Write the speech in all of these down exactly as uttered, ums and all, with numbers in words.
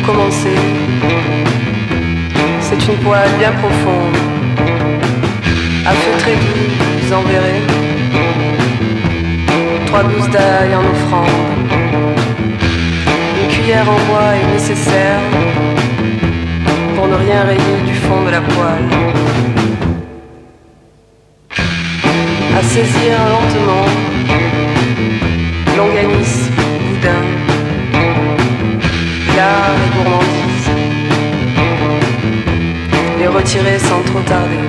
commencer. C'est une poêle bien profonde, à feu très doux, vous en verrez. Trois gousses d'ail en offrande. Une cuillère en bois est nécessaire pour ne rien rayer du fond de la poêle. À saisir lentement, longanisme, boudin, l'art et gourmandise. Les retirer sans trop tarder.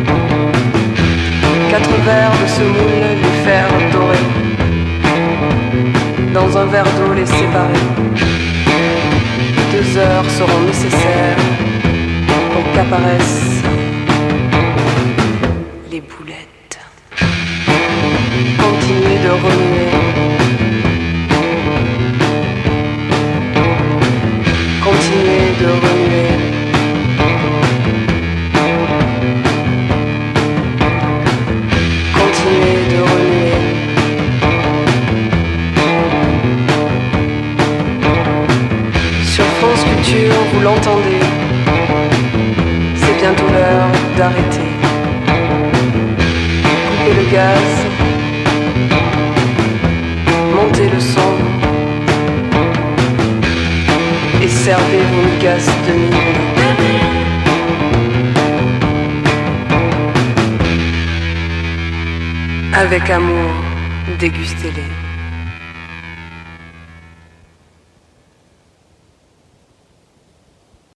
Quatre verres de semoule, les faire dorer. Dans un verre d'eau, les séparer. Deux heures seront nécessaires pour qu'apparaissent les boulettes. Continuez de remuer. Continuez de remuer. Continuez de remuer. Sur France Culture, vous l'entendez. C'est bientôt l'heure d'arrêter. Coupez le gaz. Montez le son. Et servez vos migasses de minuit. Avec amour, dégustez-les.